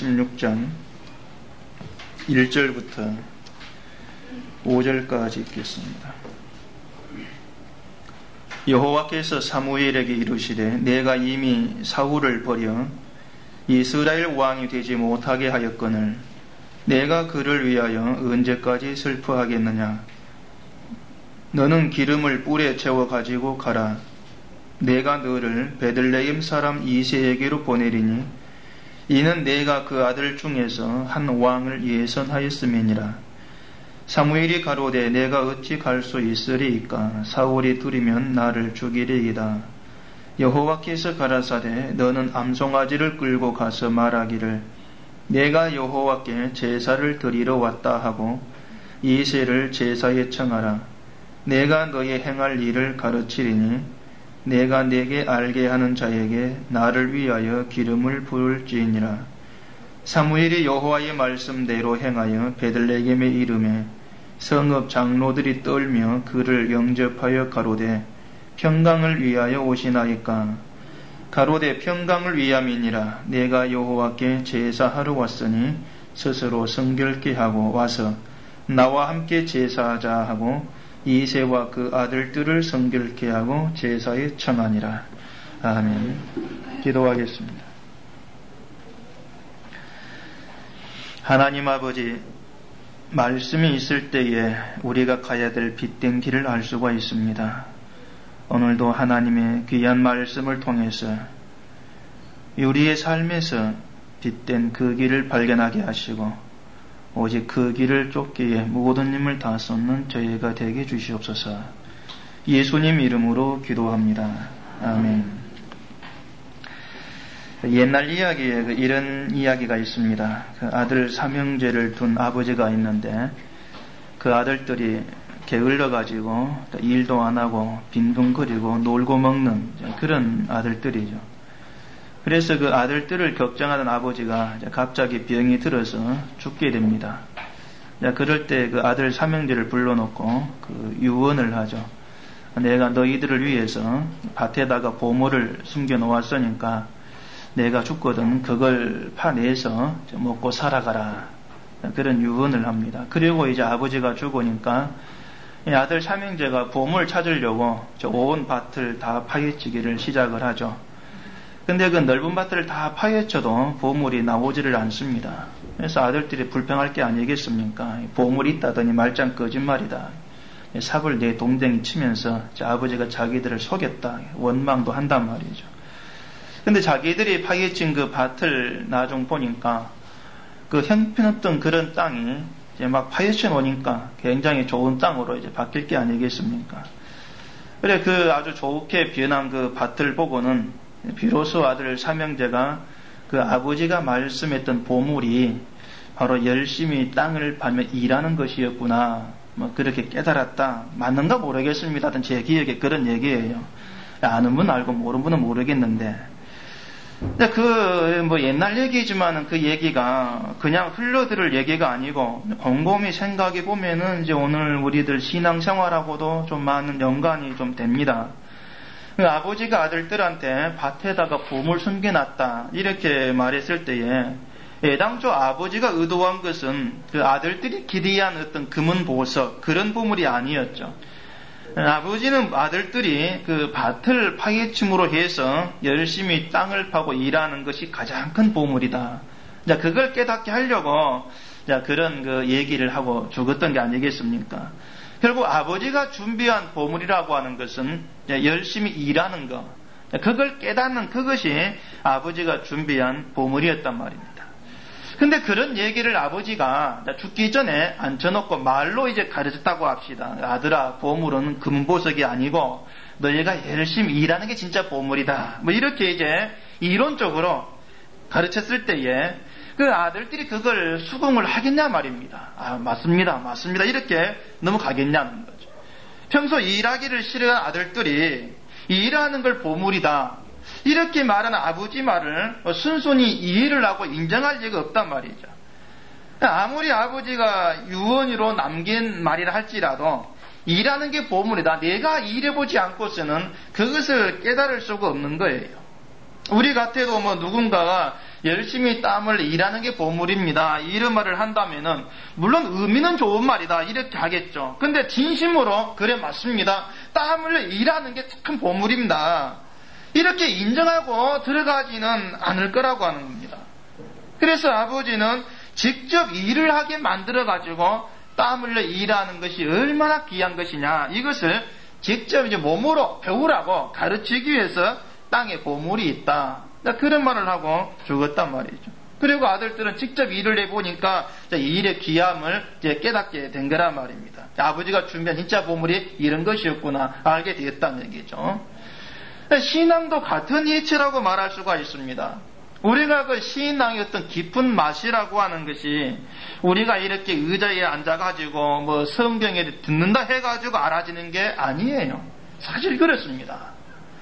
16장 1절부터 5절까지 읽겠습니다. 여호와께서 사무엘에게 이르시되 내가 이미 사울을 버려 이스라엘 왕이 되지 못하게 하였거늘 내가 그를 위하여 언제까지 슬퍼하겠느냐. 너는 기름을 뿔에 채워 가지고 가라. 내가 너를 베들레헴 사람 이새에게로 보내리니 이는 내가 그 아들 중에서 한 왕을 예선하였음이니라. 사무엘이 가로되 내가 어찌 갈 수 있으리이까. 사울이 들으면 나를 죽이리이다. 여호와께서 가라사대 너는 암송아지를 끌고 가서 말하기를 내가 여호와께 제사를 드리러 왔다 하고 이새를 제사에 청하라. 내가 너의 행할 일을 가르치리니 내가 내게 알게 하는 자에게 나를 위하여 기름을 부을지니라. 사무엘이 여호와의 말씀대로 행하여 베들레헴에 이르매 성읍 장로들이 떨며 그를 영접하여 가로되 평강을 위하여 오시나이까. 가로되 평강을 위함이니라. 내가 여호와께 제사하러 왔으니 스스로 성결케 하고 와서 나와 함께 제사하자 하고 이새와 그 아들들을 성결케 하고 제사에 청하니라. 아멘. 기도하겠습니다. 하나님 아버지, 말씀이 있을 때에 우리가 가야 될 빛된 길을 알 수가 있습니다. 오늘도 하나님의 귀한 말씀을 통해서 우리의 삶에서 빛된 그 길을 발견하게 하시고 오직 그 길을 쫓기에 모든 힘을 다 쏟는 저희가 되게 주시옵소서. 예수님 이름으로 기도합니다. 아멘. 옛날 이야기에 이런 이야기가 있습니다. 그 아들 삼형제를 둔 아버지가 있는데 그 아들들이 게을러가지고 일도 안 하고 빈둥거리고 놀고 먹는 그런 아들들이죠. 그래서 그 아들들을 걱정하던 아버지가 갑자기 병이 들어서 죽게 됩니다. 그럴 때 그 아들 삼형제를 불러놓고 그 유언을 하죠. 내가 너희들을 위해서 밭에다가 보물을 숨겨 놓았으니까 내가 죽거든 그걸 파내서 먹고 살아가라. 그런 유언을 합니다. 그리고 이제 아버지가 죽으니까 아들 삼형제가 보물 찾으려고 온 밭을 다 파헤치기를 시작을 하죠. 근데 그 넓은 밭을 다 파헤쳐도 보물이 나오지를 않습니다. 그래서 아들들이 불평할 게 아니겠습니까? 보물이 있다더니 말짱 거짓말이다. 삽을 내 동댕이 치면서 아버지가 자기들을 속였다. 원망도 한단 말이죠. 근데 자기들이 파헤친 그 밭을 나중 보니까 그 형편없던 그런 땅이 이제 막 파헤쳐 놓으니까 굉장히 좋은 땅으로 이제 바뀔 게 아니겠습니까? 그래 그 아주 좋게 변한 그 밭을 보고는 비로소 아들 삼형제가 그 아버지가 말씀했던 보물이 바로 열심히 땅을 파며 일하는 것이었구나. 뭐 그렇게 깨달았다. 맞는가 모르겠습니다. 하여튼 제 기억에 그런 얘기예요. 아는 분 알고 모르는 분은 모르겠는데. 근데 뭐 옛날 얘기지만은 그 얘기가 그냥 흘러들을 얘기가 아니고 곰곰이 생각해 보면은 이제 오늘 우리들 신앙생활하고도 좀 많은 연관이 좀 됩니다. 아버지가 아들들한테 밭에다가 보물 숨겨놨다 이렇게 말했을 때에 애당초 아버지가 의도한 것은 그 아들들이 기대한 어떤 금은 보석 그런 보물이 아니었죠. 아버지는 아들들이 그 밭을 파헤침으로 해서 열심히 땅을 파고 일하는 것이 가장 큰 보물이다. 그걸 깨닫게 하려고 그런 그 얘기를 하고 죽었던 게 아니겠습니까? 결국 아버지가 준비한 보물이라고 하는 것은 열심히 일하는 것, 그걸 깨닫는 그것이 아버지가 준비한 보물이었단 말입니다. 근데 그런 얘기를 아버지가 죽기 전에 앉혀놓고 말로 이제 가르쳤다고 합시다. 아들아, 보물은 금보석이 아니고 너희가 열심히 일하는 게 진짜 보물이다. 뭐 이렇게 이제 이론적으로 가르쳤을 때에 그 아들들이 그걸 수긍을 하겠냐 말입니다. 아, 맞습니다. 이렇게 넘어가겠냐는 거죠. 평소 일하기를 싫어하는 아들들이 일하는 걸 보물이다. 이렇게 말하는 아버지 말을 순순히 이해를 하고 인정할 리가 없단 말이죠. 아무리 아버지가 유언으로 남긴 말이라 할지라도 일하는 게 보물이다. 내가 일해보지 않고서는 그것을 깨달을 수가 없는 거예요. 우리 같아도 뭐 누군가가 열심히 땀을 일하는 게 보물입니다. 이런 말을 한다면은 물론 의미는 좋은 말이다 이렇게 하겠죠. 근데 진심으로 그래 맞습니다. 땀을 일하는 게 참 보물입니다. 이렇게 인정하고 들어가지는 않을 거라고 하는 겁니다. 그래서 아버지는 직접 일을 하게 만들어가지고 땀을 일하는 것이 얼마나 귀한 것이냐 이것을 직접 이제 몸으로 배우라고 가르치기 위해서 땅에 보물이 있다. 그런 말을 하고 죽었단 말이죠. 그리고 아들들은 직접 일을 해보니까 이 일의 귀함을 이제 깨닫게 된 거란 말입니다. 아버지가 준비한 진짜 보물이 이런 것이었구나 알게 되었다는 얘기죠. 신앙도 같은 이치라고 말할 수가 있습니다. 우리가 그 신앙의 어떤 깊은 맛이라고 하는 것이 우리가 이렇게 의자에 앉아가지고 뭐 성경에 듣는다 해가지고 알아지는 게 아니에요. 사실 그렇습니다.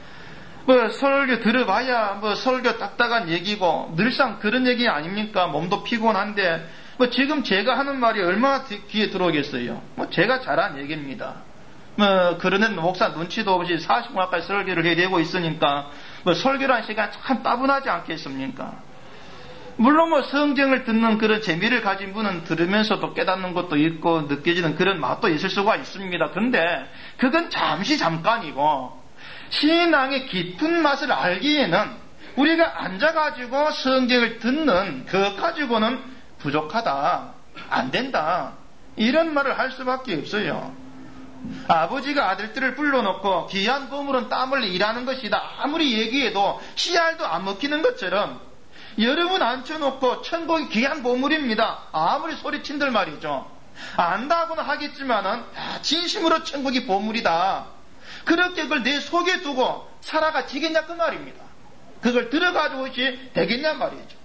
뭐 설교 들어봐야 뭐 설교 딱딱한 얘기고 늘상 그런 얘기 아닙니까? 몸도 피곤한데 뭐 지금 제가 하는 말이 얼마나 귀에 들어오겠어요? 뭐 제가 잘한 얘기입니다. 뭐 그러는 목사 눈치도 없이 40분 가까이 설교를 해야 되고 있으니까 뭐 설교라는 시간 참 따분하지 않겠습니까? 물론 뭐 성경을 듣는 그런 재미를 가진 분은 들으면서도 깨닫는 것도 있고 느껴지는 그런 맛도 있을 수가 있습니다. 그런데 그건 잠깐이고 신앙의 깊은 맛을 알기에는 우리가 앉아가지고 성경을 듣는 그것 가지고는 부족하다, 안 된다 이런 말을 할 수밖에 없어요. 아버지가 아들들을 불러놓고 귀한 보물은 땀을 일하는 것이다 아무리 얘기해도 씨알도 안 먹히는 것처럼 여러분 앉혀놓고 천국이 귀한 보물입니다 아무리 소리친들 말이죠. 안다고는 하겠지만은 진심으로 천국이 보물이다 그렇게 그걸 내 속에 두고 살아가지겠냐 그 말입니다. 그걸 들어가지고 되겠냐 말이죠.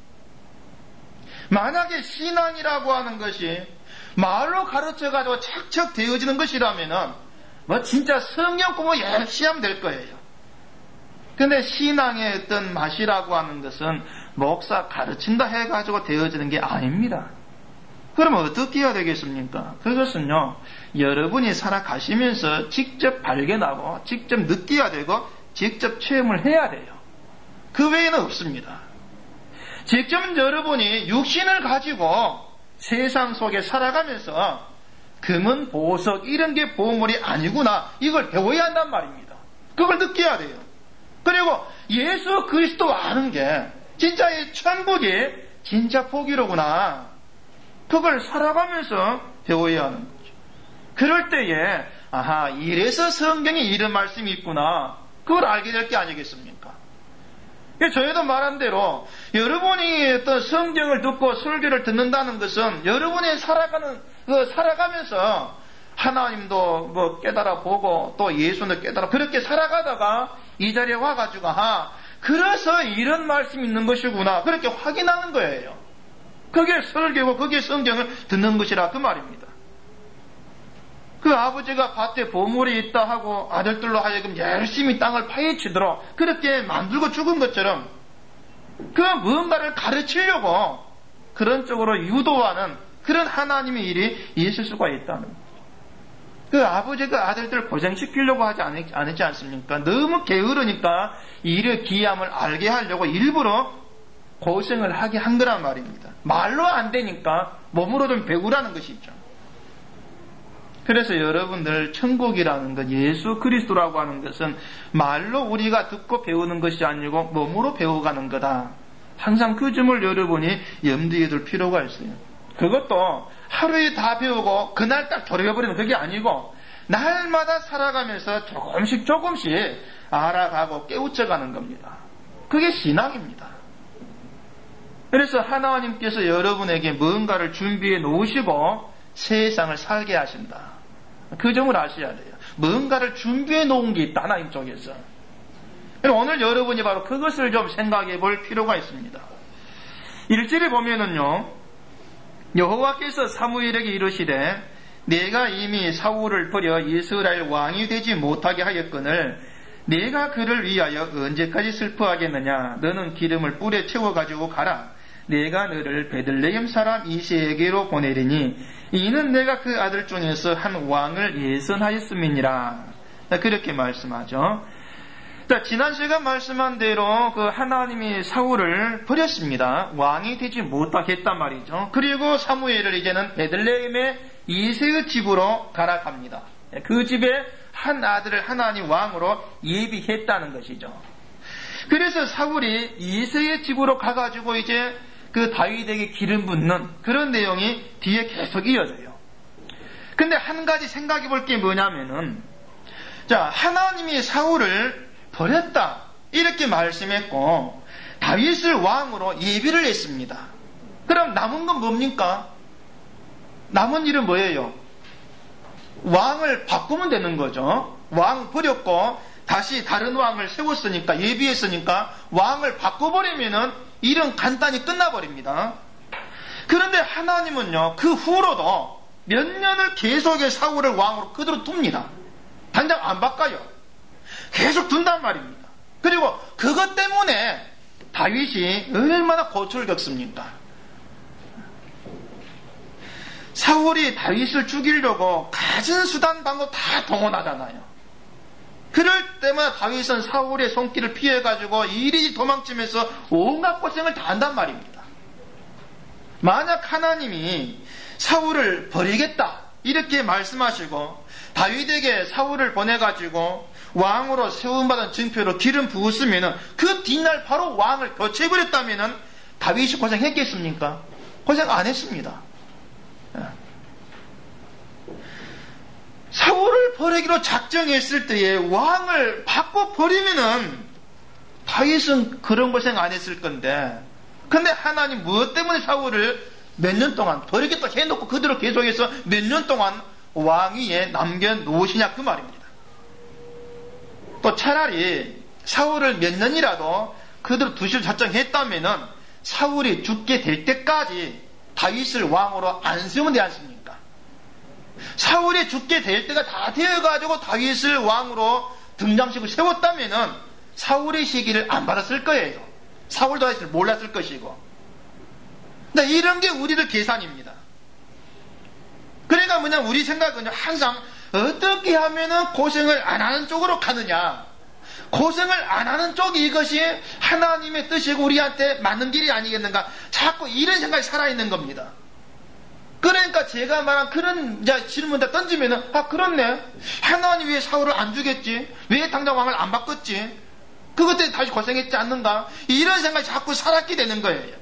만약에 신앙이라고 하는 것이 말로 가르쳐가지고 착착 되어지는 것이라면은 뭐 진짜 성경 공부 열심히 하면 될 거예요. 근데 신앙의 어떤 맛이라고 하는 것은 목사 가르친다 해가지고 되어지는 게 아닙니다. 그러면 어떻게 해야 되겠습니까? 그것은요, 여러분이 살아가시면서 직접 발견하고, 직접 느껴야 되고, 직접 체험을 해야 돼요. 그 외에는 없습니다. 직접 여러분이 육신을 가지고 세상 속에 살아가면서 금은 보석 이런 게 보물이 아니구나 이걸 배워야 한단 말입니다. 그걸 느껴야 돼요. 그리고 예수 그리스도 아는 게 진짜 이 천국이 진짜 복이로구나 그걸 살아가면서 배워야 하는 거죠. 그럴 때에 아하 이래서 성경에 이런 말씀이 있구나 그걸 알게 될 게 아니겠습니까? 저희도 말한 대로 여러분이 어떤 성경을 듣고 설교를 듣는다는 것은 여러분이 살아가면서 하나님도 뭐 깨달아 보고 또 예수도 깨달아 그렇게 살아가다가 이 자리에 와가지고 그래서 이런 말씀이 있는 것이구나 그렇게 확인하는 거예요. 그게 설교고 그게 성경을 듣는 것이라 그 말입니다. 그 아버지가 밭에 보물이 있다 하고 아들들로 하여금 열심히 땅을 파헤치도록 그렇게 만들고 죽은 것처럼 그 무언가를 가르치려고 그런 쪽으로 유도하는 그런 하나님의 일이 있을 수가 있다는 거예요. 그 아버지가 아들들을 고생시키려고 하지 않지 않습니까? 너무 게으르니까 일의 귀함을 알게 하려고 일부러 고생을 하게 한 거란 말입니다. 말로 안 되니까 몸으로 좀 배우라는 것이죠. 그래서 여러분들 천국이라는 것, 예수 그리스도라고 하는 것은 말로 우리가 듣고 배우는 것이 아니고 몸으로 배워가는 거다. 항상 그 점을 여러분이 염두에 둘 필요가 있어요. 그것도 하루에 다 배우고 그날 딱 버려버리는 그게 아니고 날마다 살아가면서 조금씩 알아가고 깨우쳐가는 겁니다. 그게 신앙입니다. 그래서 하나님께서 여러분에게 뭔가를 준비해 놓으시고 세상을 살게 하신다. 그 점을 아셔야 돼요. 뭔가를 준비해 놓은 게 있다. 하나님 쪽에서. 오늘 여러분이 바로 그것을 좀 생각해 볼 필요가 있습니다. 1절에 보면은요. 여호와께서 사무엘에게 이르시되 내가 이미 사울을 버려 이스라엘 왕이 되지 못하게 하였거늘 내가 그를 위하여 언제까지 슬퍼하겠느냐. 너는 기름을 뿔에 채워가지고 가라. 내가 너를 베들레헴 사람 이새에게로 보내리니 이는 내가 그 아들 중에서 한 왕을 예선하였음이니라. 그렇게 말씀하죠. 자, 지난 시간 말씀한 대로 그 하나님이 사울을 버렸습니다. 왕이 되지 못하겠단 말이죠. 그리고 사무엘을 이제는 베들레헴의 이새의 집으로 가라 합니다. 그 집에 한 아들을 하나님 왕으로 예비했다는 것이죠. 그래서 사울이 이새의 집으로 가가지고 이제 그 다윗에게 기름 붓는 그런 내용이 뒤에 계속 이어져요. 근데 한 가지 생각해 볼 게 뭐냐면은, 자, 하나님이 사울을 버렸다 이렇게 말씀했고 다윗을 왕으로 예비를 했습니다. 그럼 남은 건 뭡니까? 남은 일은 뭐예요? 왕을 바꾸면 되는 거죠. 왕 버렸고 다시 다른 왕을 세웠으니까, 예비했으니까 왕을 바꿔버리면은 일은 간단히 끝나버립니다. 그런데 하나님은요, 그 후로도 몇 년을 계속해 사울을 왕으로 그대로 둡니다. 당장 안 바꿔요. 계속 둔단 말입니다. 그리고 그것 때문에 다윗이 얼마나 고초를 겪습니까? 사울이 다윗을 죽이려고 가진 수단 방법 다 동원하잖아요. 그럴 때마다 다윗은 사울의 손길을 피해가지고 이리저리 도망치면서 온갖 고생을 다 한단 말입니다. 만약 하나님이 사울을 버리겠다 이렇게 말씀하시고 다윗에게 사울을 보내가지고 왕으로 세움받은 증표로 기름 부었으면 그 뒷날 바로 왕을 교체해버렸다면 다윗이 고생했겠습니까? 고생 안 했습니다. 사울을 버리기로 작정했을 때에 왕을 바꿔버리면은 다윗은 그런 고생 안 했을 건데, 근데 하나님 무엇 때문에 사울을 몇 년 동안 버리겠다 해놓고 그대로 계속해서 몇 년 동안 왕위에 남겨놓으시냐 그 말입니다. 또 차라리 사울을 몇 년이라도 그대로 두실 작정했다면은 사울이 죽게 될 때까지 다윗을 왕으로 안 세우면 되지 않습니까? 사울이 죽게 될 때가 다 되어가지고 다윗을 왕으로 등장시키고 세웠다면은 사울의 시기를 안 받았을 거예요. 사울도 다윗을 몰랐을 것이고. 근데 이런 게 우리들 계산입니다. 그러니까 우리 생각은 항상 어떻게 하면은 고생을 안 하는 쪽으로 가느냐. 고생을 안 하는 쪽이 이것이 하나님의 뜻이고 우리한테 맞는 길이 아니겠는가. 자꾸 이런 생각이 살아있는 겁니다. 그러니까 제가 말한 그런 질문을 던지면은, 그렇네. 하나님 왜 사울을 안 주겠지? 왜 당장 왕을 안 바꿨지? 그것 때문에 다시 고생했지 않는가? 이런 생각이 자꾸 살았게 되는 거예요.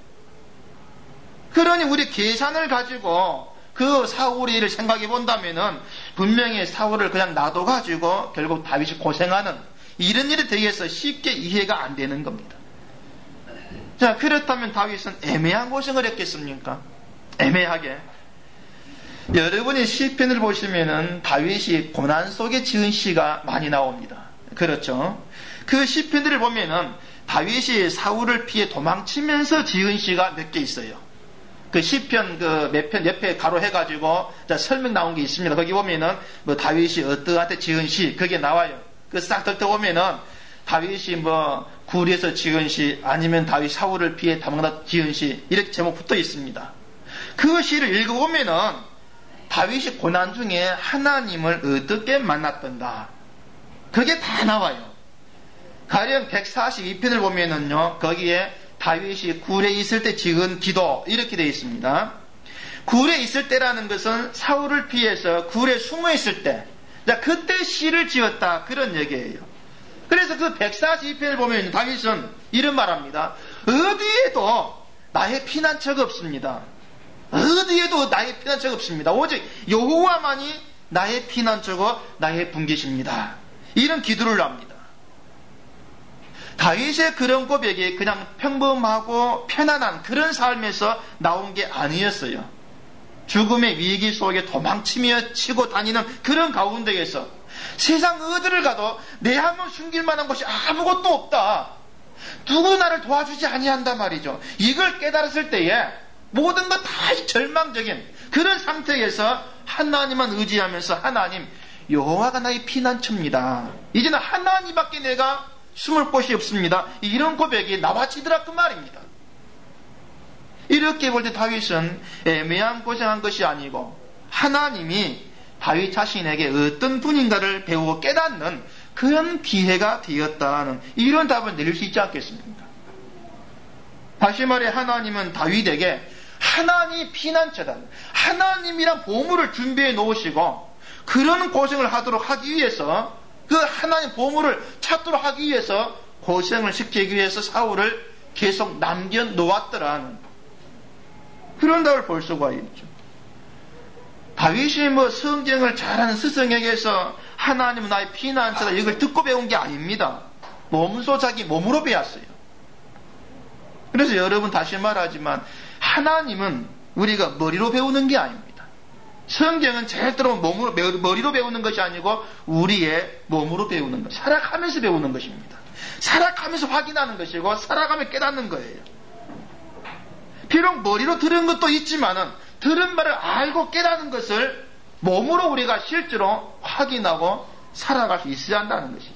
그러니 우리 계산을 가지고 그 사울의 일을 생각해 본다면은 분명히 사울을 그냥 놔둬가지고 결국 다윗이 고생하는 이런 일에 대해서 쉽게 이해가 안 되는 겁니다. 자, 그렇다면 다윗은 애매한 고생을 했겠습니까? 애매하게. 여러분이 시편을 보시면은 다윗이 고난 속에 지은 시가 많이 나옵니다. 그렇죠? 그 시편들을 보면은 다윗이 사울을 피해 도망치면서 지은 시가 몇 개 있어요. 그 시편 몇 편 옆에 가로해가지고 설명 나온 게 있습니다. 거기 보면은 다윗이 어떠한테 지은 시 그게 나와요. 그 싹 훑어보면은 다윗이 구리에서 지은 시, 아니면 다윗 사울을 피해 도망다 지은 시, 이렇게 제목 붙어 있습니다. 그 시를 읽어보면은 다윗이 고난 중에 하나님을 어떻게 만났던가 그게 다 나와요. 가령 142편을 보면은요, 거기에 다윗이 굴에 있을 때 지은 기도 이렇게 되어 있습니다. 굴에 있을 때라는 것은 사울을 피해서 굴에 숨어 있을 때, 그때 시를 지었다 그런 얘기예요. 그래서 그 142편을 보면 다윗은 이런 말합니다. 어디에도 나의 피난처가 없습니다. 어디에도 나의 피난처가 없습니다. 오직 여호와만이 나의 피난처고 나의 분기십니다. 이런 기도를 합니다. 다윗의 그런 고백이 그냥 평범하고 편안한 그런 삶에서 나온 게 아니었어요. 죽음의 위기 속에 도망치며 치고 다니는 그런 가운데에서 세상 어디를 가도 내 한번 숨길 만한 곳이 아무것도 없다. 누구 나를 도와주지 아니한단 말이죠. 이걸 깨달았을 때에 모든 것 다 절망적인 그런 상태에서 하나님만 의지하면서 하나님, 여호와가 나의 피난처입니다. 이제는 하나님밖에 내가 숨을 곳이 없습니다. 이런 고백이 나와지더라 그 말입니다. 이렇게 볼 때 다윗은 애매한 고생한 것이 아니고 하나님이 다윗 자신에게 어떤 분인가를 배우고 깨닫는 그런 기회가 되었다는 이런 답을 내릴 수 있지 않겠습니까? 다시 말해 하나님은 다윗에게 하나님이 피난처다, 하나님이란 보물을 준비해 놓으시고 그런 고생을 하도록 하기 위해서, 그 하나님 보물을 찾도록 하기 위해서 고생을 시키기 위해서 사울을 계속 남겨놓았더라는 그런 답을 볼 수가 있죠. 다윗이 성경을 잘하는 스승에게서 하나님은 나의 피난처다 이걸 듣고 배운 게 아닙니다. 몸소 자기 몸으로 배웠어요. 그래서 여러분 다시 말하지만 하나님은 우리가 머리로 배우는 게 아닙니다. 성경은 절대로 머리로 배우는 것이 아니고 우리의 몸으로 배우는 것, 살아가면서 배우는 것입니다. 살아가면서 확인하는 것이고 살아가며 깨닫는 거예요. 비록 머리로 들은 것도 있지만은 들은 말을 알고 깨닫는 것을 몸으로 우리가 실제로 확인하고 살아갈 수 있어야 한다는 것이죠.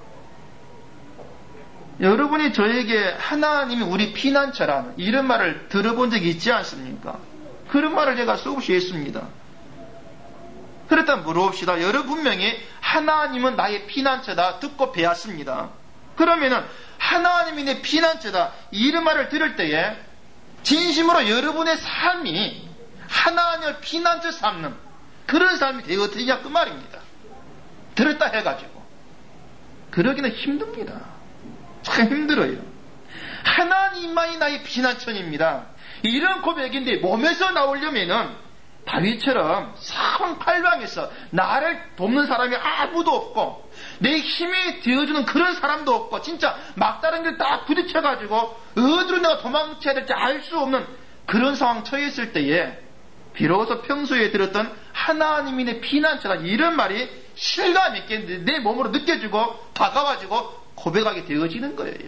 여러분이 저에게 하나님이 우리 피난처라는 이런 말을 들어본 적이 있지 않습니까? 그런 말을 제가 수없이 했습니다. 그렇다면 물어봅시다. 여러분 분명히 하나님은 나의 피난처다 듣고 배웠습니다. 그러면은 하나님이 내 피난처다 이런 말을 들을 때에 진심으로 여러분의 삶이 하나님을 피난처 삼는 그런 삶이 되어야 그 말입니다. 들었다 해가지고 그러기는 힘듭니다. 참 힘들어요. 하나님만이 나의 피난처입니다. 이런 고백인데 몸에서 나오려면은 다윗처럼 사방팔방에서 나를 돕는 사람이 아무도 없고 내 힘이 되어주는 그런 사람도 없고 진짜 막다른 길 딱 부딪혀가지고 어디로 내가 도망쳐야 될지 알 수 없는 그런 상황 처했을 때에 비로소 평소에 들었던 하나님이 내 피난처다 이런 말이 실감 있게 내 몸으로 느껴지고 다가와지고 고백하게 되어지는 거예요.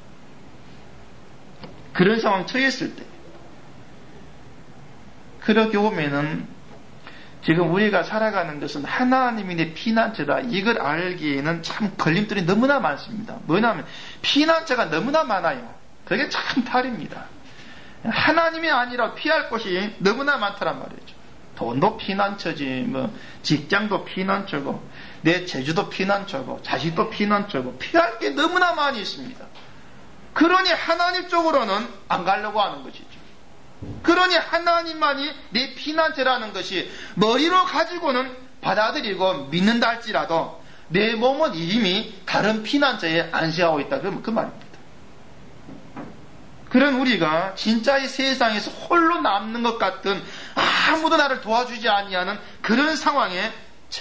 그런 상황 처했을 때. 그렇게 보면은 지금 우리가 살아가는 것은 하나님이 내 피난처다 이걸 알기에는 참 걸림돌이 너무나 많습니다. 뭐냐면 피난처가 너무나 많아요. 그게 참 탈입니다. 하나님이 아니라 피할 곳이 너무나 많다란 말이죠. 돈도 피난처지, 직장도 피난처고, 내 재주도 피난처고, 자식도 피난처고, 피할 게 너무나 많이 있습니다. 그러니 하나님 쪽으로는 안 가려고 하는 것이죠. 그러니 하나님만이 내 피난처라는 것이 머리로 가지고는 받아들이고 믿는다 할지라도 내 몸은 이미 다른 피난처에 안식하고 있다. 그러면 그 말입니다. 그런 우리가 진짜 이 세상에서 홀로 남는 것 같은 아무도 나를 도와주지 아니하는 그런 상황에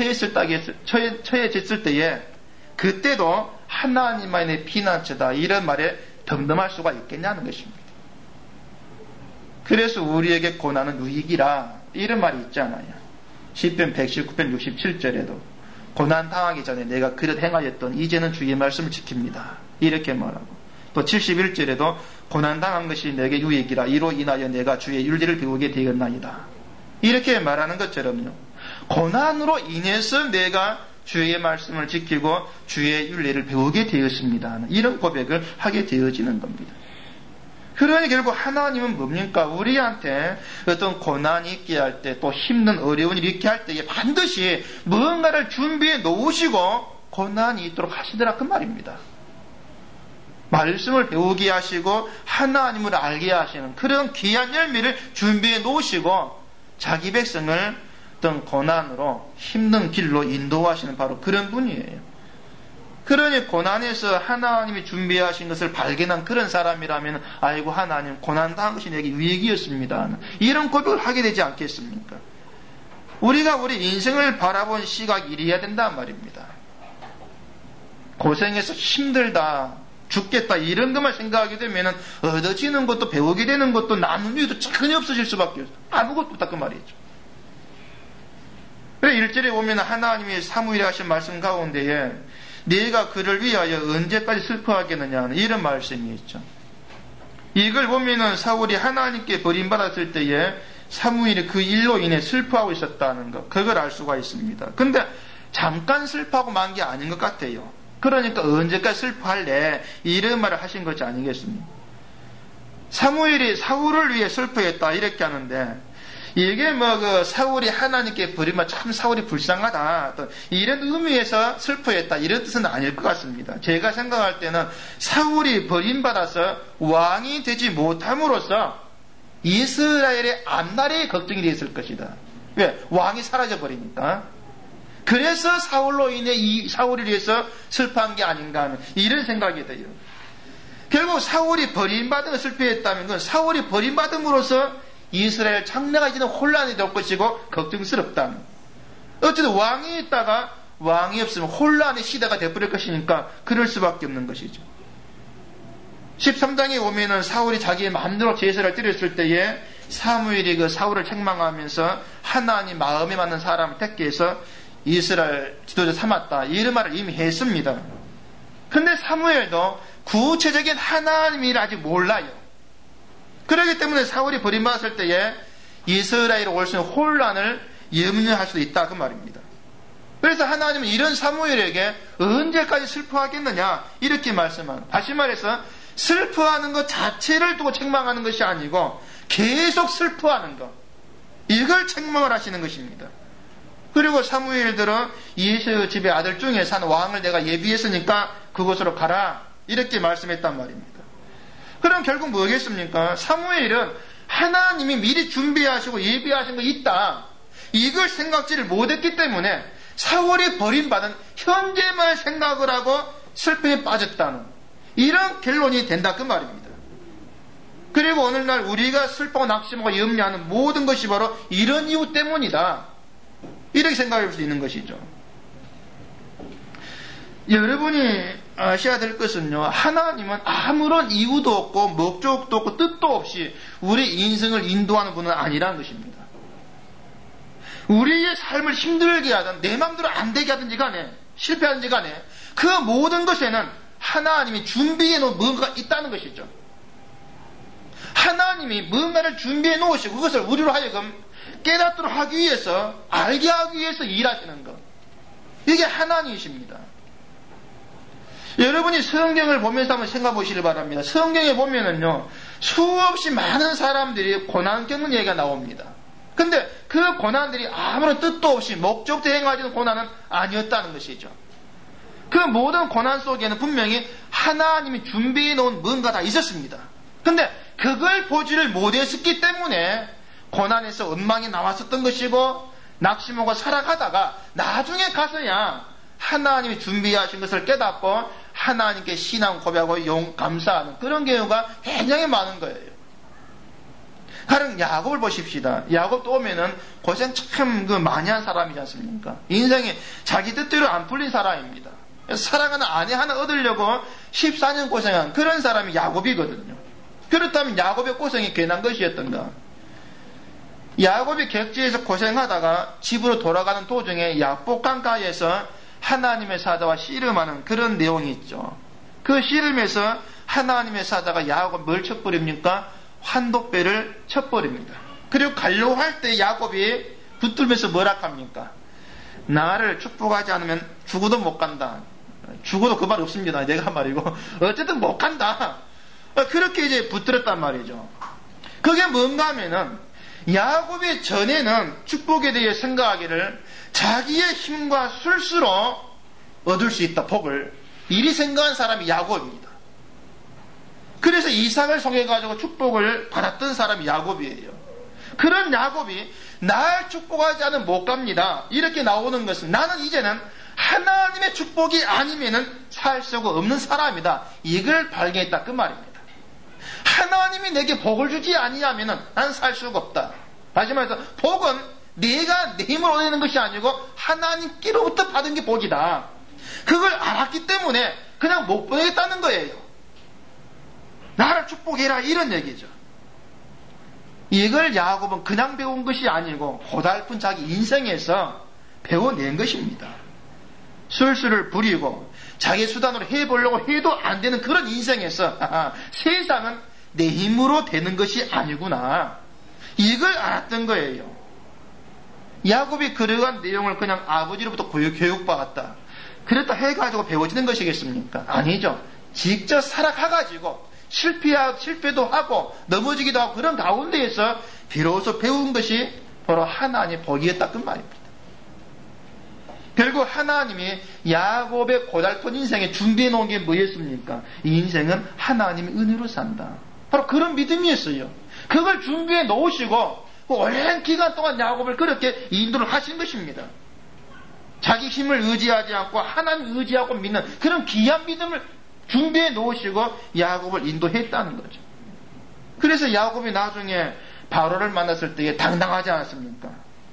처해졌을 때에 그때도 하나님만이 내 피난처다 이런 말에 덤덤할 수가 있겠냐는 것입니다. 그래서 우리에게 고난은 유익이라 이런 말이 있잖아요. 시편 119편 67절에도 고난 당하기 전에 내가 그릇 행하였던 이제는 주의 말씀을 지킵니다. 이렇게 말하고 또 71절에도 고난당한 것이 내게 유익이라 이로 인하여 내가 주의 윤리를 배우게 되었나이다. 이렇게 말하는 것처럼요. 고난으로 인해서 내가 주의 말씀을 지키고 주의 윤리를 배우게 되었습니다. 이런 고백을 하게 되어지는 겁니다. 그러니 결국 하나님은 뭡니까? 우리한테 어떤 고난이 있게 할 때 또 힘든 어려운 일이 있게 할 때에 반드시 무언가를 준비해 놓으시고 고난이 있도록 하시더라 그 말입니다. 말씀을 배우게 하시고 하나님을 알게 하시는 그런 귀한 열매를 준비해 놓으시고 자기 백성을 어떤 고난으로 힘든 길로 인도하시는 바로 그런 분이에요. 그러니 고난에서 하나님이 준비하신 것을 발견한 그런 사람이라면 아이고 하나님 고난당한 것이 내게 유익이었습니다. 이런 고백을 하게 되지 않겠습니까? 우리가 우리 인생을 바라본 시각이 이래야 된단 말입니다. 고생해서 힘들다 죽겠다 이런 것만 생각하게 되면 얻어지는 것도 배우게 되는 것도 남는 이유도 전혀 없어질 수밖에 없어요. 아무것도 없다 그 말이죠. 그래 1절에 보면 하나님이 사무엘에 하신 말씀 가운데에 네가 그를 위하여 언제까지 슬퍼하겠느냐 이런 말씀이 있죠. 이걸 보면은 사울이 하나님께 버림받았을 때에 사무엘이 그 일로 인해 슬퍼하고 있었다는 것 그걸 알 수가 있습니다. 근데 잠깐 슬퍼하고 만 게 아닌 것 같아요. 그러니까 언제까지 슬퍼할래? 이런 말을 하신 것이 아니겠습니까? 사무엘이 사울을 위해 슬퍼했다 이렇게 하는데 이게 사울이 하나님께 버림받아 참 사울이 불쌍하다, 또 이런 의미에서 슬퍼했다, 이런 뜻은 아닐 것 같습니다. 제가 생각할 때는 사울이 버림받아서 왕이 되지 못함으로써 이스라엘의 앞날이 걱정이 되었을 것이다. 왜? 왕이 사라져 버리니까. 그래서 사울로 인해 사울을 위해서 슬퍼한 게 아닌가 하는 이런 생각이 돼요. 결국 사울이 버림받은 걸 슬퍼했다면 그건 사울이 버림받음으로써 이스라엘 장래가 이제는 혼란이 될 것이고 걱정스럽다. 어쨌든 왕이 있다가 왕이 없으면 혼란의 시대가 되어버릴 것이니까 그럴 수밖에 없는 것이죠. 13장에 오면은 사울이 자기의 마음대로 제사를 드렸을 때에 사무엘이 그 사울을 책망하면서 하나님 마음에 맞는 사람을 택해서 이스라엘 지도자 삼았다, 이런 말을 이미 했습니다. 근데 사무엘도 구체적인 하나님을 아직 몰라요. 그렇기 때문에 사울이 버림받았을 때에 이스라엘에 올 수 있는 혼란을 염려할 수도 있다, 그 말입니다. 그래서 하나님은 이런 사무엘에게 언제까지 슬퍼하겠느냐 이렇게 말씀합니다. 다시 말해서 슬퍼하는 것 자체를 두고 책망하는 것이 아니고 계속 슬퍼하는 것, 이걸 책망을 하시는 것입니다. 그리고 사무엘들은 이세 집의 아들 중에 산 왕을 내가 예비했으니까 그곳으로 가라, 이렇게 말씀했단 말입니다. 그럼 결국 뭐겠습니까? 사무엘은 하나님이 미리 준비하시고 예비하신 거 있다, 이걸 생각지를 못했기 때문에 사울이 버림받은 현재만 생각을 하고 슬픔에 빠졌다는 이런 결론이 된다, 그 말입니다. 그리고 오늘날 우리가 슬퍼하고 낙심하고 염려하는 모든 것이 바로 이런 이유 때문이다, 이렇게 생각할 수 있는 것이죠. 여러분이 아셔야 될 것은요, 하나님은 아무런 이유도 없고 목적도 없고 뜻도 없이 우리 인생을 인도하는 분은 아니라는 것입니다. 우리의 삶을 힘들게 하든 내 마음대로 안 되게 하든지 간에 실패하든지 간에 그 모든 것에는 하나님이 준비해 놓은 뭔가가 있다는 것이죠. 하나님이 뭔가를 준비해 놓으시고 그것을 우리로 하여금 깨닫도록 하기 위해서, 알게 하기 위해서 일하시는 것, 이게 하나님이십니다. 여러분이 성경을 보면서 한번 생각해 보시길 바랍니다. 성경에 보면은요, 수없이 많은 사람들이 고난 겪는 얘기가 나옵니다. 근데 그 고난들이 아무런 뜻도 없이 목적도 행하지는 고난은 아니었다는 것이죠. 그 모든 고난 속에는 분명히 하나님이 준비해 놓은 뭔가 다 있었습니다. 근데 그걸 보지를 못했었기 때문에 고난에서 원망이 나왔었던 것이고, 낙심하고 살아가다가 나중에 가서야 하나님이 준비하신 것을 깨닫고 하나님께 신앙 고백하고 감사하는 그런 경우가 굉장히 많은 거예요. 가령 야곱을 보십시다. 야곱도 오면은 고생 참 많이 한 사람이지 않습니까? 인생이 자기 뜻대로 안 풀린 사람입니다. 사랑하는 아내 하나 얻으려고 14년 고생한 그런 사람이 야곱이거든요. 그렇다면 야곱의 고생이 괜한 것이었던가? 야곱이 객지에서 고생하다가 집으로 돌아가는 도중에 야복 강가에서 하나님의 사자와 씨름하는 그런 내용이 있죠. 그 씨름에서 하나님의 사자가 야곱을 뭘 쳐버립니까? 환독배를 쳐버립니다. 그리고 가려고 할 때 야곱이 붙들면서 뭐라 합니까? 나를 축복하지 않으면 죽어도 못 간다. 죽어도 그 말 없습니다. 내가 한 말이고. 어쨌든 못 간다. 그렇게 이제 붙들었단 말이죠. 그게 뭔가 하면은 야곱이 전에는 축복에 대해 생각하기를 자기의 힘과 술수로 얻을 수 있다, 복을. 이리 생각한 사람이 야곱입니다. 그래서 이삭을 속여가지고 축복을 받았던 사람이 야곱이에요. 그런 야곱이 날 축복하지 않으면 못 갑니다, 이렇게 나오는 것은 나는 이제는 하나님의 축복이 아니면은 살 수가 없는 사람이다, 이걸 발견했다, 그 말입니다. 하나님이 내게 복을 주지 아니하면은 난 살 수가 없다. 다시 말해서 복은 내가 내 힘으로 얻는 것이 아니고 하나님께로부터 받은 게 복이다. 그걸 알았기 때문에 그냥 못 보내겠다는 거예요. 나를 축복해라, 이런 얘기죠. 이걸 야곱은 그냥 배운 것이 아니고 고달픈 자기 인생에서 배워낸 것입니다. 술수를 부리고 자기 수단으로 해보려고 해도 안 되는 그런 인생에서 세상은 내 힘으로 되는 것이 아니구나, 이걸 알았던 거예요. 야곱이 그러한 내용을 그냥 아버지로부터 교육받았다, 그랬다 해가지고 배워지는 것이겠습니까? 아니죠. 직접 살아가가지고 실패도 하고 넘어지기도 하고 그런 가운데에서 비로소 배운 것이 바로 하나님의 복이었다 그 말입니다. 결국 하나님이 야곱의 고달픈 인생에 준비해 놓은 게 뭐였습니까? 이 인생은 하나님의 은혜로 산다. 바로 그런 믿음이었어요. 그걸 준비해 놓으시고 오랜 기간 동안 야곱을 그렇게 인도를 하신 것입니다. 자기 힘을 의지하지 않고 하나님 의지하고 믿는 그런 귀한 믿음을 준비해 놓으시고 야곱을 인도했다는 거죠. 그래서 야곱이 나중에 바로를 만났을 때에 당당하지 않았습니까?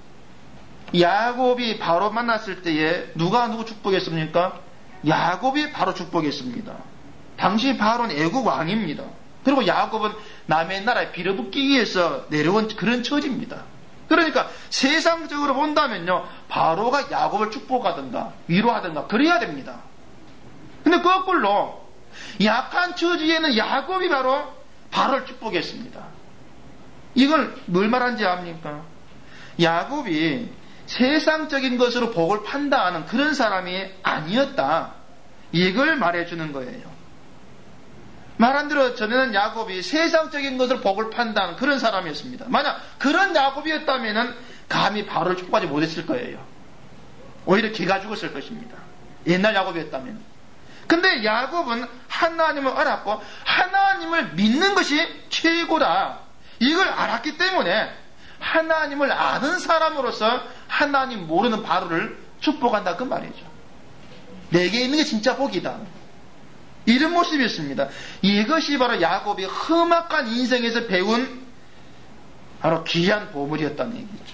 야곱이 바로 만났을 때에 누구 축복했습니까? 야곱이 바로 축복했습니다. 당시 바로는 애국 왕입니다. 그리고 야곱은 남의 나라에 빌어붙기 위해서 내려온 그런 처지입니다. 그러니까 세상적으로 본다면요, 바로가 야곱을 축복하든가 위로하든가 그래야 됩니다. 근데 거꾸로 약한 처지에는 야곱이 바로 바로를 축복했습니다. 이걸 뭘 말하는지 압니까? 야곱이 세상적인 것으로 복을 판단하는 그런 사람이 아니었다. 이걸 말해주는 거예요. 말한 대로 전에는 야곱이 세상적인 것으로 복을 판단하는 그런 사람이었습니다. 만약 그런 야곱이었다면 감히 바로를 축복하지 못했을 거예요. 오히려 기가 죽었을 것입니다. 옛날 야곱이었다면. 근데 야곱은 하나님을 알았고 하나님을 믿는 것이 최고다. 이걸 알았기 때문에 하나님을 아는 사람으로서 하나님 모르는 바로를 축복한다 그 말이죠. 내게 있는 게 진짜 복이다. 이런 모습이었습니다. 이것이 바로 야곱이 험악한 인생에서 배운 바로 귀한 보물이었다는 얘기죠.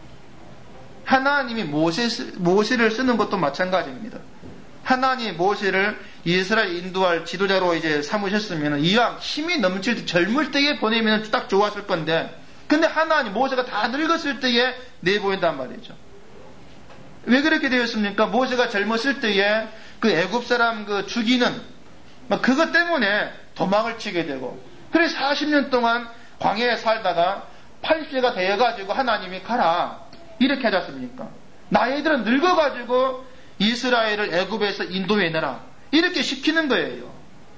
하나님이 모세를 쓰는 것도 마찬가지입니다. 하나님이 모세를 이스라엘 인도할 지도자로 이제 삼으셨으면 이왕 힘이 넘칠 때 젊을 때에 보내면 딱 좋았을 건데, 근데 하나님 모세가 다 늙었을 때에 내보낸단 말이죠. 왜 그렇게 되었습니까? 모세가 젊었을 때에 그 애굽 사람 그 죽이는 그것 때문에 도망을 치게 되고, 그래 40년 동안 광야에 살다가 80세가 되어가지고 하나님이 가라 이렇게 하지 않습니까? 나이들은 늙어가지고 이스라엘을 애굽에서 인도해내라 이렇게 시키는 거예요.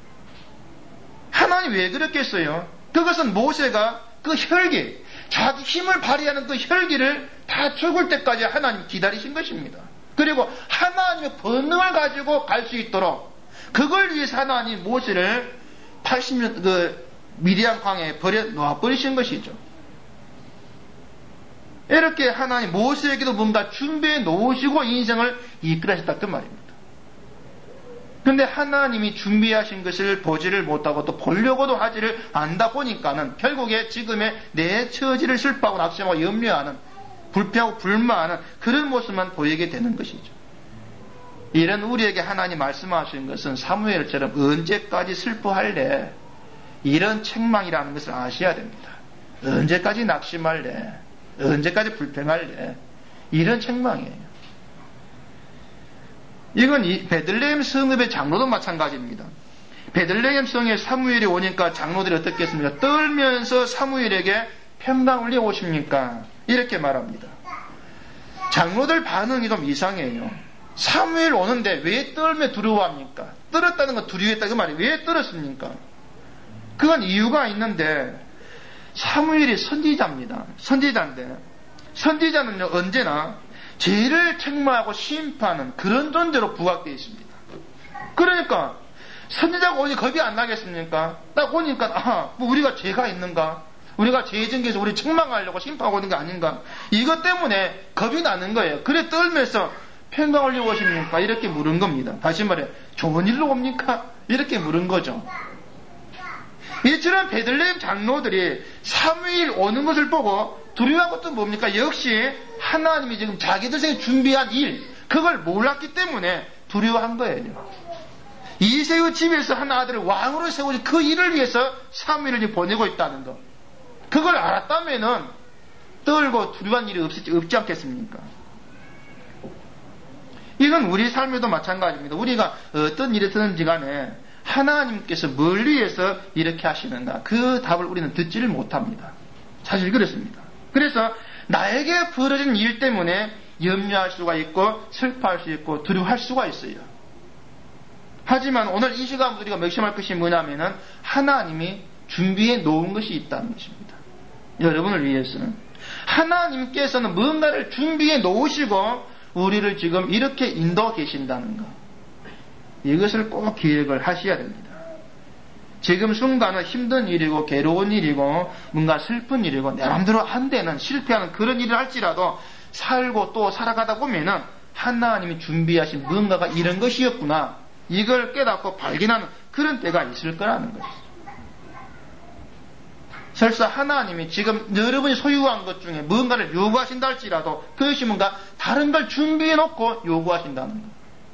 하나님 왜 그렇게 했어요? 그것은 모세가 그 혈기, 자기 힘을 발휘하는 그 혈기를 다 죽을 때까지 하나님 기다리신 것입니다. 그리고 하나님의 본능을 가지고 갈 수 있도록 그걸 위해서 하나님 모세를 80년 그 미디안 광야에 놓아버리신 것이죠. 이렇게 하나님 모세에게도 뭔가 준비해 놓으시고 인생을 이끌으셨다 그 말입니다. 그런데 하나님이 준비하신 것을 보지를 못하고 또 보려고도 하지를 않다 보니까는 결국에 지금의 내 처지를 슬퍼하고 낙심하고 염려하는, 불평하고 불만하는 그런 모습만 보이게 되는 것이죠. 이런 우리에게 하나님 말씀하신 것은 사무엘처럼 언제까지 슬퍼할래? 이런 책망이라는 것을 아셔야 됩니다. 언제까지 낙심할래? 언제까지 불평할래? 이런 책망이에요. 이건 이 베들레헴 성읍의 장로도 마찬가지입니다. 베들레헴 성에 사무엘이 오니까 장로들이 어떻게 했습니까? 떨면서 사무엘에게 평강을 내오십니까? 이렇게 말합니다. 장로들 반응이 좀 이상해요. 사무엘 오는데 왜 떨며 두려워합니까? 떨었다는 건 두려워했다 그 말이에요. 왜 떨었습니까? 그건 이유가 있는데, 사무엘이 선지자입니다. 선지자인데 선지자는요 언제나 죄를 책망하고 심판하는 그런 존재로 부각되어 있습니다. 그러니까 선지자가 오니 겁이 안 나겠습니까? 딱 오니까 뭐 우리가 죄가 있는가? 우리가 죄 증거해서 우리 책망하려고 심판하고 오는 게 아닌가? 이것 때문에 겁이 나는 거예요. 그래 떨면서 평강을 요구하십니까? 이렇게 물은 겁니다. 다시 말해 좋은 일로 옵니까? 이렇게 물은 거죠. 이처럼 베들레헴 장로들이 사무엘 오는 것을 보고 두려워한 것도 뭡니까? 역시 하나님이 지금 자기들 생에 준비한 일, 그걸 몰랐기 때문에 두려워한 거예요. 이새의 집에서 한 아들을 왕으로 세우지 그 일을 위해서 사무엘을 보내고 있다는 것, 그걸 알았다면은 떨고 두려워한 일이 없지 않겠습니까? 이건 우리 삶에도 마찬가지입니다. 우리가 어떤 일이 있었는지 간에 하나님께서 뭘 위해서 이렇게 하시는가, 그 답을 우리는 듣지를 못합니다. 사실 그렇습니다. 그래서 나에게 벌어진 일 때문에 염려할 수가 있고 슬퍼할 수 있고 두려워할 수가 있어요. 하지만 오늘 이 시간 우리가 명심할 것이 뭐냐면은 하나님이 준비해 놓은 것이 있다는 것입니다. 여러분을 위해서는. 하나님께서는 뭔가를 준비해 놓으시고 우리를 지금 이렇게 인도하고 계신다는 것. 이것을 꼭 기억을 하셔야 됩니다. 지금 순간은 힘든 일이고 괴로운 일이고 뭔가 슬픈 일이고 내 마음대로 안 되는 실패하는 그런 일을 할지라도 살고 또 살아가다 보면은 하나님이 준비하신 뭔가가 이런 것이었구나. 이걸 깨닫고 발견하는 그런 때가 있을 거라는 것이죠. 설사 하나님이 지금 여러분이 소유한 것 중에 뭔가를 요구하신다 할지라도 그것이 뭔가 다른 걸 준비해 놓고 요구하신다는 것.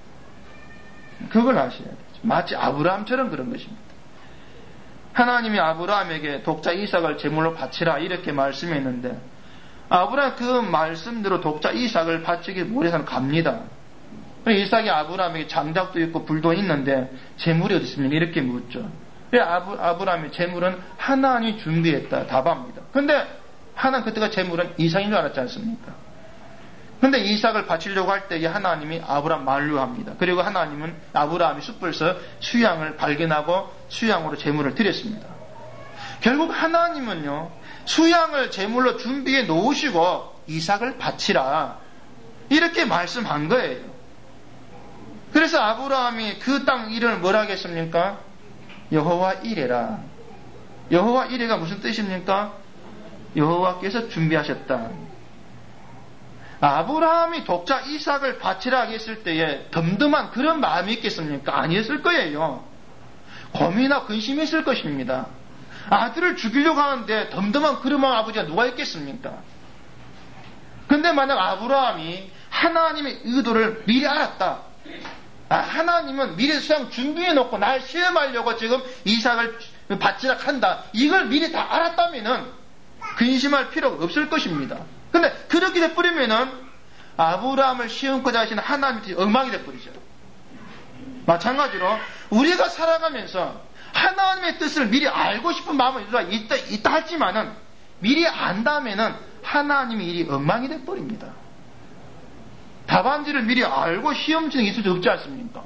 그걸 아셔야 되죠. 마치 아브라함처럼 그런 것입니다. 하나님이 아브라함에게 독자 이삭을 제물로 바치라 이렇게 말씀했는데 아브라함 그 말씀대로 독자 이삭을 바치기 위해서는 갑니다. 이삭이 아브라함에게 장작도 있고 불도 있는데 제물이 어디 있습니까? 이렇게 묻죠. 아브라함의 제물은 하나님이 준비했다 답합니다. 근데 하나님 그때가 제물은 이삭인 줄 알았지 않습니까? 근데 이삭을 바치려고 할 때에 하나님이 아브라함 만류합니다. 그리고 하나님은 아브라함이 숯불에서 수양을 발견하고 수양으로 제물을 드렸습니다. 결국 하나님은요 수양을 제물로 준비해 놓으시고 이삭을 바치라 이렇게 말씀한 거예요. 그래서 아브라함이 그 땅 이름을 뭐라 하겠습니까? 여호와 이레라. 여호와 이레가 무슨 뜻입니까? 여호와께서 준비하셨다. 아브라함이 독자 이삭을 바치라 했을 때에 덤덤한 그런 마음이 있겠습니까? 아니었을 거예요. 고민하고 근심했을 것입니다. 아들을 죽이려고 하는데 덤덤한 그런 마음 아버지가 누가 있겠습니까? 근데 만약 아브라함이 하나님의 의도를 미리 알았다. 하나님은 미리 수양 준비해 놓고 날 시험하려고 지금 이삭을 바치라 한다. 이걸 미리 다 알았다면은 근심할 필요가 없을 것입니다. 근데 그렇게 돼버리면은 아브라함을 시험코자 하시는 하나님이 엉망이 돼버리죠. 마찬가지로 우리가 살아가면서 하나님의 뜻을 미리 알고 싶은 마음은 있다 하지만은 미리 안다면은 하나님의 일이 엉망이 돼버립니다. 답안지를 미리 알고 시험 치는 게 있을 수 없지 않습니까?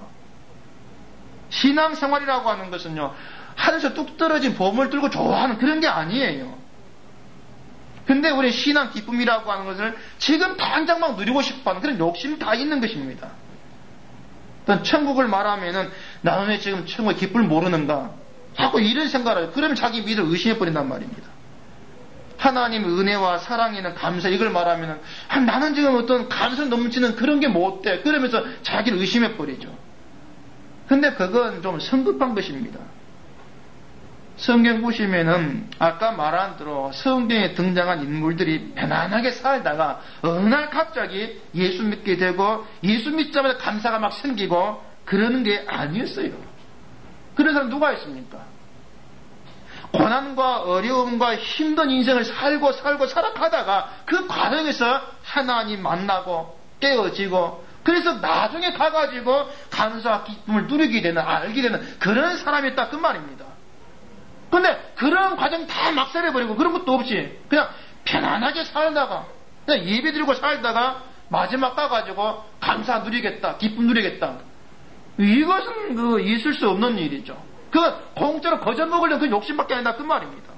신앙생활이라고 하는 것은요 하늘에서 뚝 떨어진 보물 들고 좋아하는 그런 게 아니에요. 근데 우리 신앙 기쁨이라고 하는 것을 지금 당장 막 누리고 싶어하는 그런 욕심이 다 있는 것입니다. 어떤 천국을 말하면은 나는 왜 지금 천국의 기쁨을 모르는가? 자꾸 이런 생각을 해요. 그러면 자기 믿음을 의심해버린단 말입니다. 하나님의 은혜와 사랑에는 감사 이걸 말하면은 나는 지금 어떤 감사를 넘치는 그런 게 못 돼. 그러면서 자기를 의심해버리죠. 근데 그건 좀 성급한 것입니다. 성경 보시면은 아까 말한 대로 성경에 등장한 인물들이 편안하게 살다가 어느 날 갑자기 예수 믿게 되고 예수 믿자마자 감사가 막 생기고 그러는 게 아니었어요. 그런 사람 누가 있습니까? 고난과 어려움과 힘든 인생을 살고 살아가다가 그 과정에서 하나님 만나고 깨어지고 그래서 나중에 가가지고 감사와 기쁨을 누리게 되는 알게 되는 그런 사람이 있다 그 말입니다. 근데 그런 과정 다 막살해버리고 그런 것도 없이 그냥 편안하게 살다가 그냥 예배 드리고 살다가 마지막 가가지고 감사 누리겠다 기쁨 누리겠다 이것은 있을 수 없는 일이죠. 공짜로 거저 먹으려는 그 욕심밖에 아니다 그 말입니다.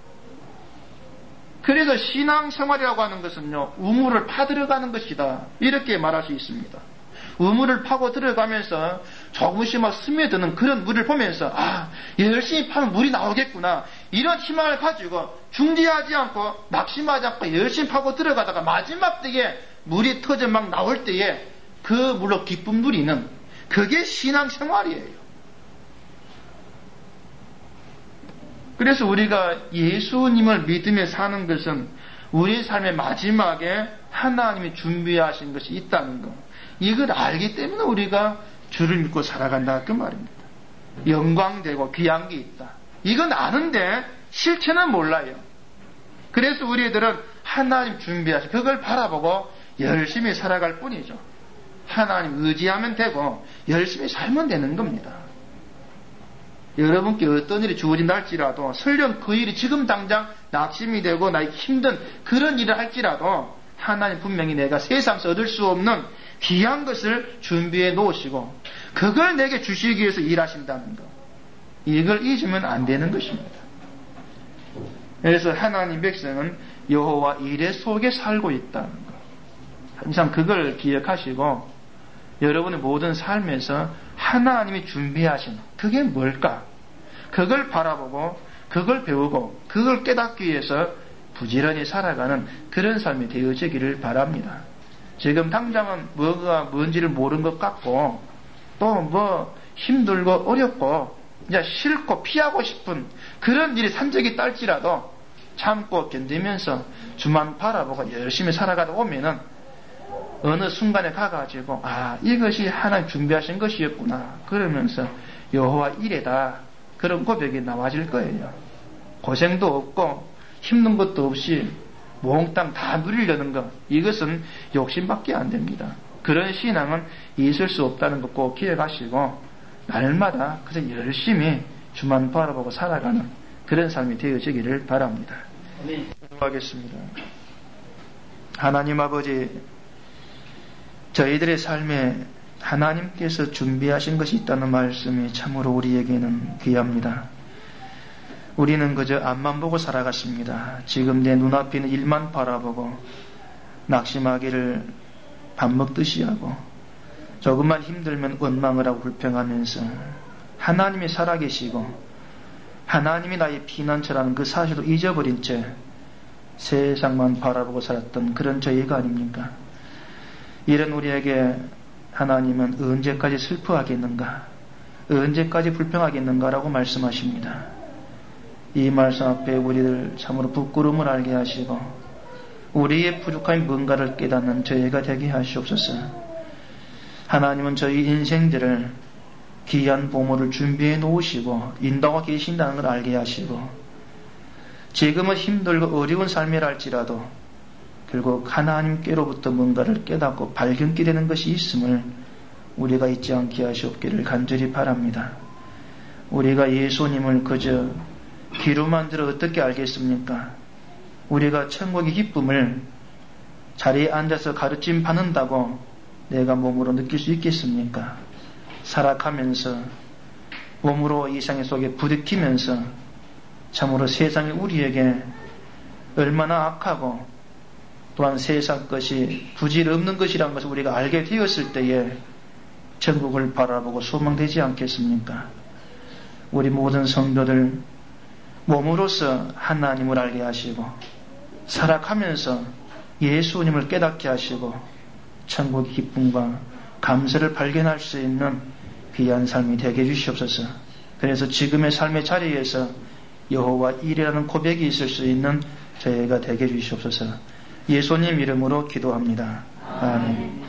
그래서 신앙생활이라고 하는 것은요 우물을 파들어가는 것이다 이렇게 말할 수 있습니다. 우물을 파고 들어가면서 조금씩 막 스며드는 그런 물을 보면서 열심히 파면 물이 나오겠구나 이런 희망을 가지고 중지하지 않고 낙심하지 않고 열심히 파고 들어가다가 마지막 때에 물이 터져 막 나올 때에 그 물로 기쁨 누리는 그게 신앙생활이에요. 그래서 우리가 예수님을 믿으며 사는 것은 우리 삶의 마지막에 하나님이 준비하신 것이 있다는 것. 이걸 알기 때문에 우리가 주를 믿고 살아간다 그 말입니다. 영광되고 귀한 게 있다. 이건 아는데 실체는 몰라요. 그래서 우리들은 하나님 준비하신 그걸 바라보고 열심히 살아갈 뿐이죠. 하나님 의지하면 되고 열심히 살면 되는 겁니다. 여러분께 어떤 일이 주어진다 할지라도 설령 그 일이 지금 당장 낙심이 되고 나에게 힘든 그런 일을 할지라도 하나님 분명히 내가 세상에서 얻을 수 없는 귀한 것을 준비해 놓으시고 그걸 내게 주시기 위해서 일하신다는 것. 이걸 잊으면 안 되는 것입니다. 그래서 하나님 백성은 여호와 이레 속에 살고 있다는 것. 항상 그걸 기억하시고 여러분의 모든 삶에서 하나님이 준비하신 그게 뭘까? 그걸 바라보고 그걸 배우고 그걸 깨닫기 위해서 부지런히 살아가는 그런 삶이 되어지기를 바랍니다. 지금 당장은 뭐가 뭔지를 모르는 것 같고 또 뭐 힘들고 어렵고 이제 싫고 피하고 싶은 그런 일이 산적이 딸지라도 참고 견디면서 주만 바라보고 열심히 살아가다 오면은 어느 순간에 가가지고 이것이 하나님 준비하신 것이었구나 그러면서 여호와 이레다 그런 고백이 나와질 거예요. 고생도 없고 힘든 것도 없이 몽땅 다 누리려는 것 이것은 욕심밖에 안 됩니다. 그런 신앙은 있을 수 없다는 것 꼭 기억하시고 날마다 그래서 열심히 주만 바라보고 살아가는 그런 삶이 되어지기를 바랍니다. 기도하겠습니다. 하나님 아버지, 저희들의 삶에 하나님께서 준비하신 것이 있다는 말씀이 참으로 우리에게는 귀합니다. 우리는 그저 앞만 보고 살아갔습니다. 지금 내 눈앞에 있는 일만 바라보고 낙심하기를 밥 먹듯이 하고 조금만 힘들면 원망을 하고 불평하면서 하나님이 살아계시고 하나님이 나의 피난처라는 그 사실을 잊어버린 채 세상만 바라보고 살았던 그런 저희가 아닙니까? 이런 우리에게 하나님은 언제까지 슬퍼하겠는가? 언제까지 불평하겠는가라고 말씀하십니다. 이 말씀 앞에 우리들 참으로 부끄러움을 알게 하시고 우리의 부족함이 뭔가를 깨닫는 저희가 되게 하시옵소서. 하나님은 저희 인생들을 귀한 보물을 준비해 놓으시고 인도하고 계신다는 걸 알게 하시고 지금은 힘들고 어려운 삶이랄지라도 결국 하나님께로부터 뭔가를 깨닫고 발견케 되는 것이 있음을 우리가 잊지 않게 하시옵기를 간절히 바랍니다. 우리가 예수님을 그저 귀로만 들어 어떻게 알겠습니까? 우리가 천국의 기쁨을 자리에 앉아서 가르침 받는다고 내가 몸으로 느낄 수 있겠습니까? 살아가면서 몸으로 이 세상 속에 부딪히면서 참으로 세상이 우리에게 얼마나 악하고 또한 세상 것이 부질없는 것이라는 것을 우리가 알게 되었을 때에 천국을 바라보고 소망되지 않겠습니까? 우리 모든 성도들 몸으로서 하나님을 알게 하시고 살아가면서 예수님을 깨닫게 하시고 천국의 기쁨과 감사를 발견할 수 있는 귀한 삶이 되게 해주시옵소서. 그래서 지금의 삶의 자리에서 여호와 이레라는 고백이 있을 수 있는 저희가 되게 해주시옵소서. 예수님 이름으로 기도합니다. 아멘.